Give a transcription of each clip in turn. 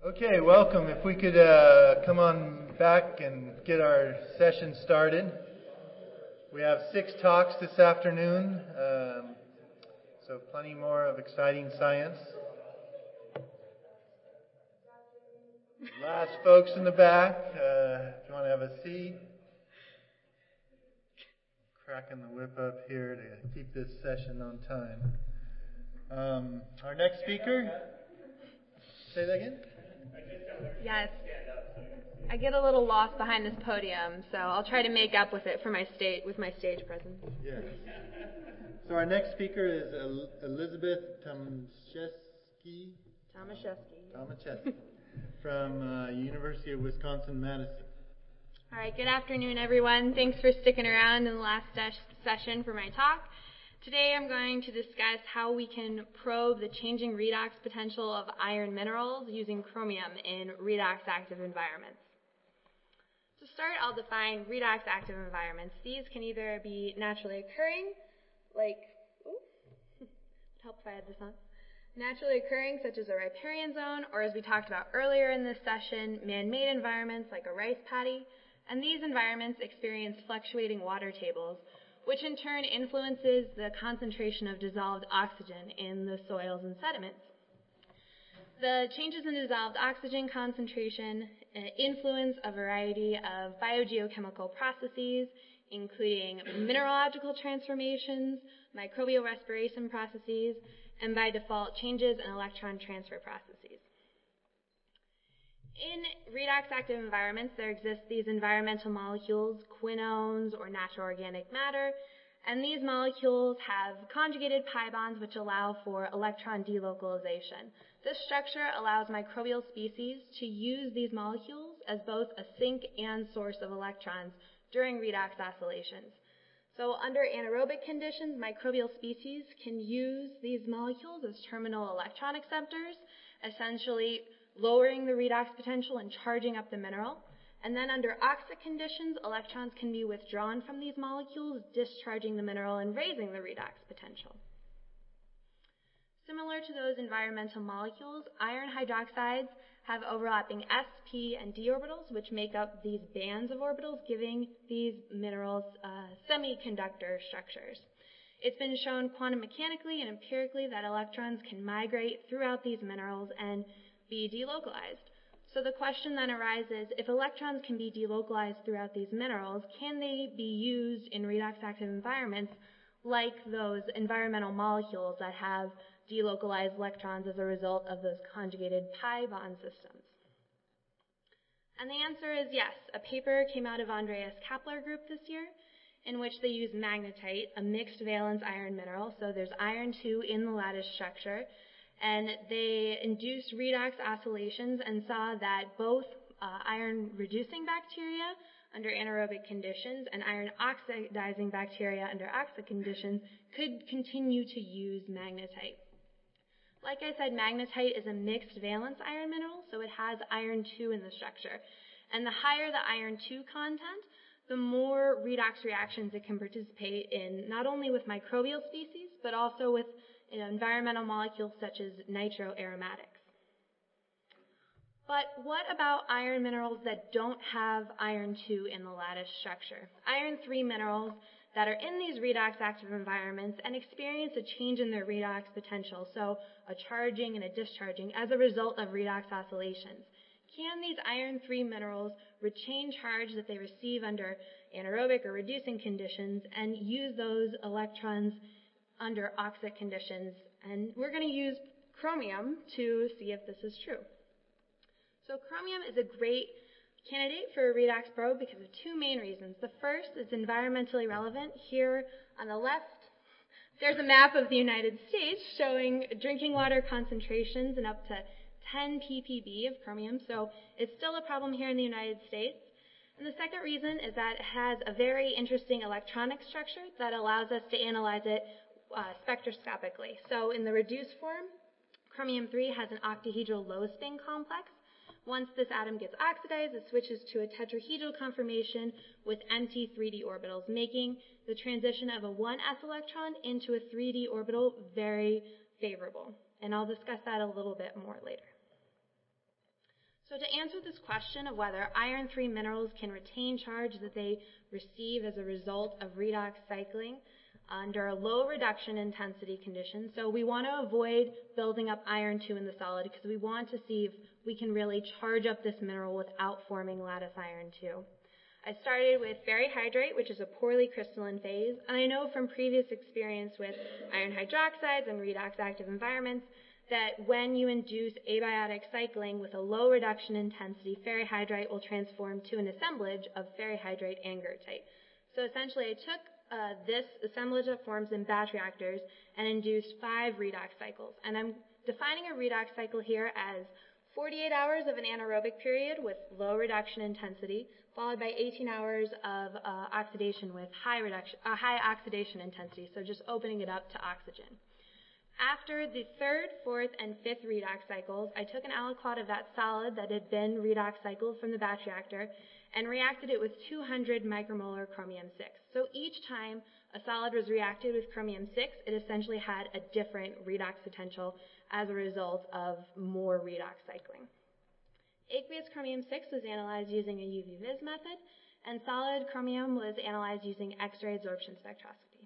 Okay, welcome. If we could come on back and get our session started. We have 6 talks this afternoon, so plenty more of exciting science. Last folks in the back, if you want to have a seat. Cracking the whip up here to keep this session on time. Our next speaker, say that again? Yes. I get a little lost behind this podium, so I'll try to make up with it for my stage presence. Yes. So our next speaker is Elizabeth Tomaszewski from University of Wisconsin-Madison. All right, good afternoon, everyone. Thanks for sticking around in the last session for my talk. Today I'm going to discuss how we can probe the changing redox potential of iron minerals using chromium in redox-active environments. To start, I'll define redox-active environments. These can either be naturally occurring, like, would help if I had this on, naturally occurring, such as a riparian zone, or as we talked about earlier in this session, man-made environments like a rice paddy. And these environments experience fluctuating water tables, which in turn influences the concentration of dissolved oxygen in the soils and sediments. The changes in dissolved oxygen concentration influence a variety of biogeochemical processes, including mineralogical transformations, microbial respiration processes, and by default, changes in electron transfer processes. In redox-active environments, there exist these environmental molecules, quinones or natural organic matter, and these molecules have conjugated pi bonds which allow for electron delocalization. This structure allows microbial species to use these molecules as both a sink and source of electrons during redox oscillations. So under anaerobic conditions, microbial species can use these molecules as terminal electron acceptors, essentially lowering the redox potential and charging up the mineral. And then under oxic conditions, electrons can be withdrawn from these molecules, discharging the mineral and raising the redox potential. Similar to those environmental molecules, iron hydroxides have overlapping s, p, and d orbitals, which make up these bands of orbitals, giving these minerals semiconductor structures. It's been shown quantum mechanically and empirically that electrons can migrate throughout these minerals and be delocalized. So the question then arises, if electrons can be delocalized throughout these minerals, can they be used in redox-active environments like those environmental molecules that have delocalized electrons as a result of those conjugated pi bond systems? And the answer is yes. A paper came out of Andreas Kapler group this year in which they used magnetite, a mixed valence iron mineral. So there's iron 2 in the lattice structure. And they induced redox oscillations and saw that both iron-reducing bacteria under anaerobic conditions and iron-oxidizing bacteria under oxic conditions could continue to use magnetite. Like I said, magnetite is a mixed valence iron mineral, so it has iron 2 in the structure. And the higher the iron 2 content, the more redox reactions it can participate in, not only with microbial species, but also with environmental molecules such as nitroaromatics. But what about iron minerals that don't have iron 2 in the lattice structure? Iron 3 minerals that are in these redox-active environments and experience a change in their redox potential, so a charging and a discharging as a result of redox oscillations. Can these iron 3 minerals retain charge that they receive under anaerobic or reducing conditions and use those electrons under oxic conditions? And we're going to use chromium to see if this is true. So chromium is a great candidate for a redox probe because of 2 main reasons. The first is environmentally relevant. Here on the left, there's a map of the United States showing drinking water concentrations in up to 10 ppb of chromium, so it's still a problem here in the United States. And the second reason is that it has a very interesting electronic structure that allows us to analyze it spectroscopically. So in the reduced form, chromium-3 has an octahedral low spin complex. Once this atom gets oxidized, it switches to a tetrahedral conformation with empty 3d orbitals, making the transition of a 1s electron into a 3d orbital very favorable. And I'll discuss that a little bit more later. So to answer this question of whether iron 3 minerals can retain charge that they receive as a result of redox cycling under a low reduction intensity condition, so we want to avoid building up iron 2 in the solid because we want to see if we can really charge up this mineral without forming lattice iron 2. I started with ferrihydrate, which is a poorly crystalline phase, and I know from previous experience with iron hydroxides and redox active environments that when you induce abiotic cycling with a low reduction intensity, ferrihydrate will transform to an assemblage of ferrihydrate and goethite. So essentially I took this assemblage that forms in batch reactors and induced 5 redox cycles. And I'm defining a redox cycle here as 48 hours of an anaerobic period with low reduction intensity, followed by 18 hours of oxidation with high oxidation intensity, so just opening it up to oxygen. After the 3rd, 4th, and 5th redox cycles, I took an aliquot of that solid that had been redox cycled from the batch reactor and reacted it with 200 micromolar chromium-6. So each time a solid was reacted with chromium-6, it essentially had a different redox potential as a result of more redox cycling. Aqueous chromium-6 was analyzed using a UV-Vis method, and solid chromium was analyzed using X-ray absorption spectroscopy.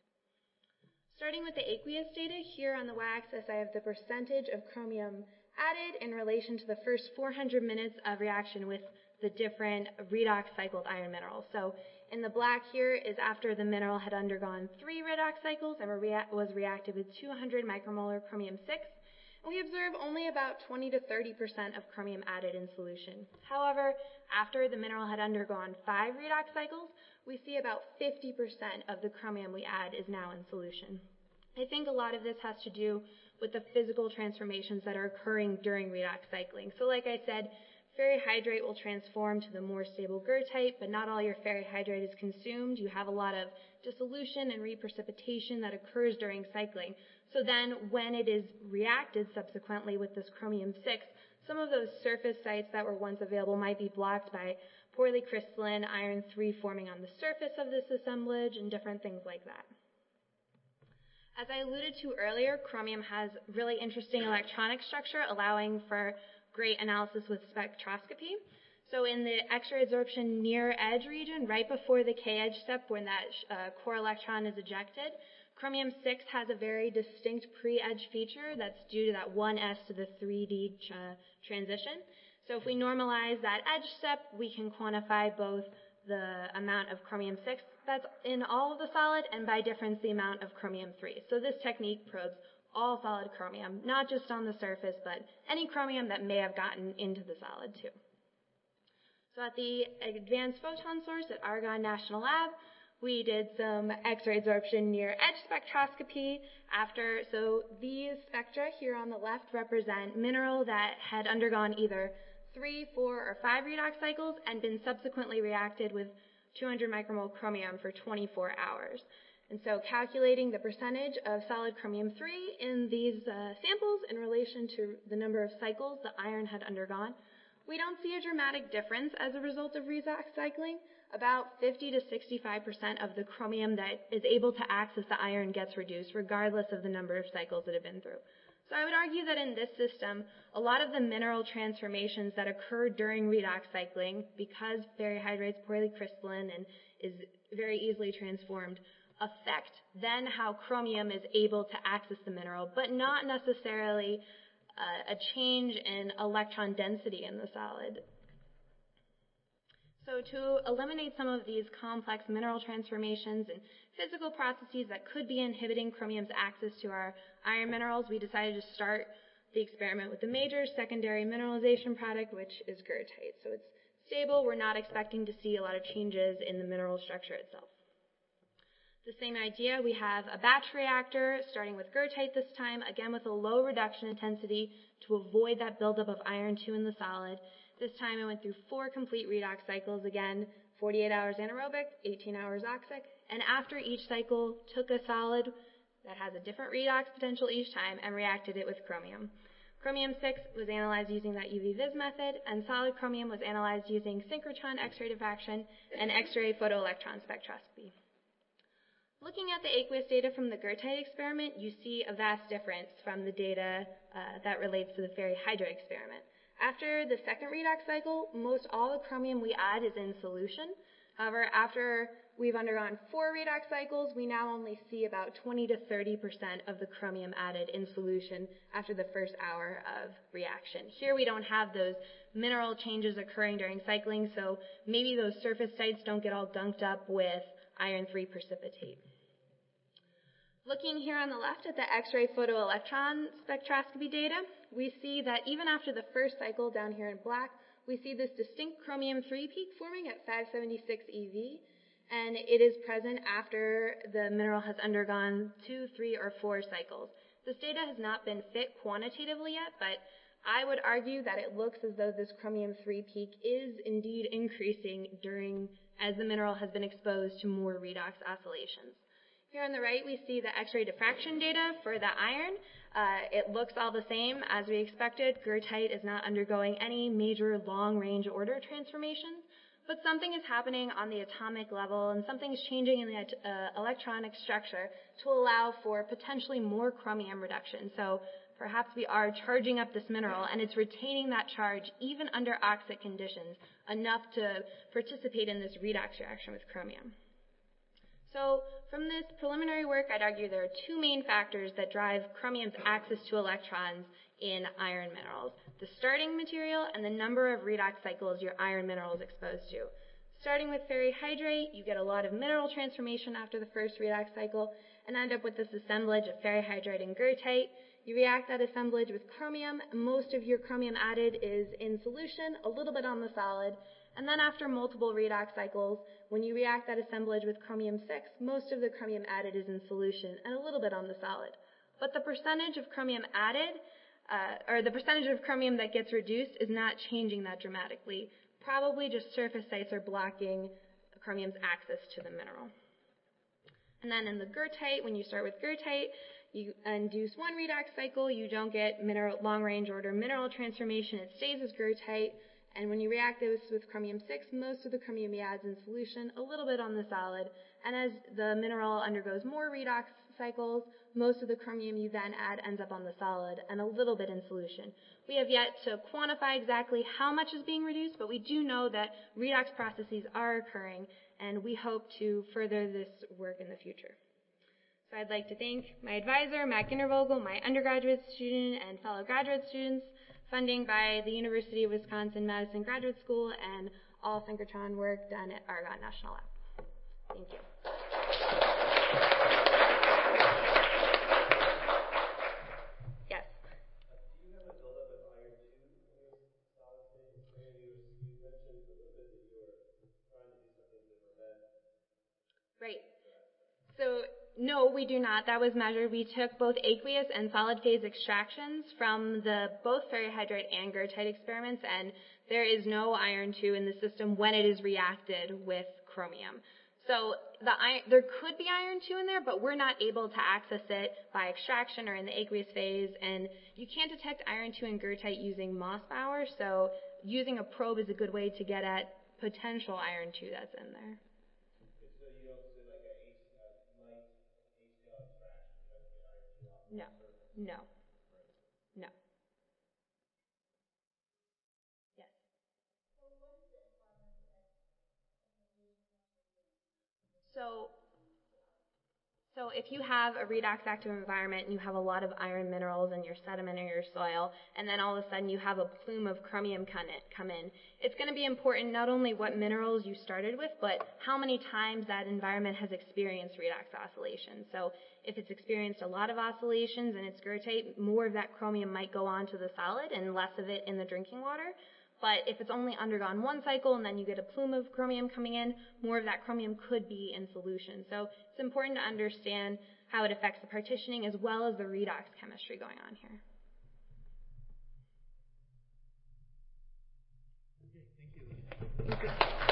Starting with the aqueous data, here on the y-axis I have the percentage of chromium added in relation to the first 400 minutes of reaction with the different redox cycled iron minerals. So in the black here is after the mineral had undergone 3 redox cycles and was reacted with 200 micromolar chromium-6. And we observe only about 20 to 30% of chromium added in solution. However, after the mineral had undergone 5 redox cycles, we see about 50% of the chromium we add is now in solution. I think a lot of this has to do with the physical transformations that are occurring during redox cycling. So like I said, ferrihydrate will transform to the more stable goethite, but not all your ferrihydrate is consumed. You have a lot of dissolution and reprecipitation that occurs during cycling. So then when it is reacted subsequently with this chromium-6, some of those surface sites that were once available might be blocked by poorly crystalline iron 3 forming on the surface of this assemblage and different things like that. As I alluded to earlier, chromium has really interesting electronic structure allowing for great analysis with spectroscopy. So in the X-ray absorption near edge region, right before the K-edge step when that core electron is ejected, chromium-6 has a very distinct pre-edge feature that's due to that 1s to the 3d transition. So if we normalize that edge step, we can quantify both the amount of chromium-6 that's in all of the solid and by difference the amount of chromium-3. So this technique probes all solid chromium, not just on the surface, but any chromium that may have gotten into the solid too. So at the Advanced Photon Source at Argonne National Lab, we did some X-ray absorption near edge spectroscopy so these spectra here on the left represent mineral that had undergone either 3, 4, or 5 redox cycles and been subsequently reacted with 200 micromole chromium for 24 hours. And so calculating the percentage of solid chromium-3 in these samples in relation to the number of cycles the iron had undergone, we don't see a dramatic difference as a result of redox cycling. About 50 to 65% of the chromium that is able to access the iron gets reduced regardless of the number of cycles it had been through. So I would argue that in this system, a lot of the mineral transformations that occur during redox cycling, because ferrihydrate is poorly crystalline and is very easily transformed, affect then how chromium is able to access the mineral, but not necessarily a change in electron density in the solid. So to eliminate some of these complex mineral transformations and physical processes that could be inhibiting chromium's access to our iron minerals, we decided to start the experiment with the major secondary mineralization product, which is goethite. So it's stable. We're not expecting to see a lot of changes in the mineral structure itself. The same idea, we have a batch reactor starting with goethite this time, again with a low reduction intensity to avoid that buildup of iron 2 in the solid. This time I went through 4 complete redox cycles, again 48 hours anaerobic, 18 hours oxic, and after each cycle took a solid that has a different redox potential each time and reacted it with chromium. Chromium-6 was analyzed using that UV-Vis method, and solid chromium was analyzed using synchrotron X-ray diffraction and X-ray photoelectron spectroscopy. Looking at the aqueous data from the goethite experiment, you see a vast difference from the data that relates to the ferrihydrate experiment. After the second redox cycle, most all the chromium we add is in solution. However, after we've undergone 4 redox cycles, we now only see about 20 to 30% of the chromium added in solution after the first hour of reaction. Here we don't have those mineral changes occurring during cycling, so maybe those surface sites don't get all dunked up with iron-3 precipitate. Looking here on the left at the X-ray photoelectron spectroscopy data, we see that even after the first cycle down here in black, we see this distinct chromium-3 peak forming at 576 eV, and it is present after the mineral has undergone 2, 3, or 4 cycles. This data has not been fit quantitatively yet, but I would argue that it looks as though this chromium-3 peak is indeed increasing as the mineral has been exposed to more redox oscillations. Here on the right, we see the X-ray diffraction data for the iron. It looks all the same as we expected. Goethite is not undergoing any major long-range order transformations, but something is happening on the atomic level and something is changing in the electronic structure to allow for potentially more chromium reduction. So perhaps we are charging up this mineral and it's retaining that charge even under oxic conditions enough to participate in this redox reaction with chromium. So from this preliminary work, I'd argue there are 2 main factors that drive chromium's access to electrons in iron minerals: the starting material and the number of redox cycles your iron mineral is exposed to. Starting with ferrihydrate, you get a lot of mineral transformation after the first redox cycle and end up with this assemblage of ferrihydrate and goethite. You react that assemblage with chromium. Most of your chromium added is in solution, a little bit on the solid. And then after multiple redox cycles, when you react that assemblage with chromium-6, most of the chromium added is in solution and a little bit on the solid. But the percentage of chromium added, or the percentage of chromium that gets reduced is not changing that dramatically. Probably just surface sites are blocking chromium's access to the mineral. And then in the goethite, when you start with goethite, you induce 1 redox cycle, you don't get long-range order mineral transformation, it stays as goethite. And when you react this with chromium-6, most of the chromium you add is in solution, a little bit on the solid. And as the mineral undergoes more redox cycles, most of the chromium you then add ends up on the solid and a little bit in solution. We have yet to quantify exactly how much is being reduced, but we do know that redox processes are occurring, and we hope to further this work in the future. So I'd like to thank my advisor, Matt Gintervogel, my undergraduate student and fellow graduate students, funding by the University of Wisconsin-Madison Graduate School, and all synchrotron work done at Argonne National Lab. Thank you. Yes? Do you have a buildup of iron-2 in your solid state? You mentioned a little bit that you were trying to do something to prevent. Right. So no, we do not. That was measured. We took both aqueous and solid phase extractions from both ferrihydrate and goethite experiments, and there is no iron-2 in the system when it is reacted with chromium. So there could be iron-2 in there, but we're not able to access it by extraction or in the aqueous phase, and you can't detect iron-2 in goethite using Mossbauer, so using a probe is a good way to get at potential iron-2 that's in there. So you don't see like a light HCl extraction, you don't get iron-2 off the surface? No. No. Yes. So if you have a redox active environment and you have a lot of iron minerals in your sediment or your soil, and then all of a sudden you have a plume of chromium come in, it's going to be important not only what minerals you started with, but how many times that environment has experienced redox oscillations. So if it's experienced a lot of oscillations and it's goethite, more of that chromium might go on to the solid and less of it in the drinking water. But if it's only undergone 1 cycle and then you get a plume of chromium coming in, more of that chromium could be in solution. So it's important to understand how it affects the partitioning as well as the redox chemistry going on here. Okay, thank you. Thank you.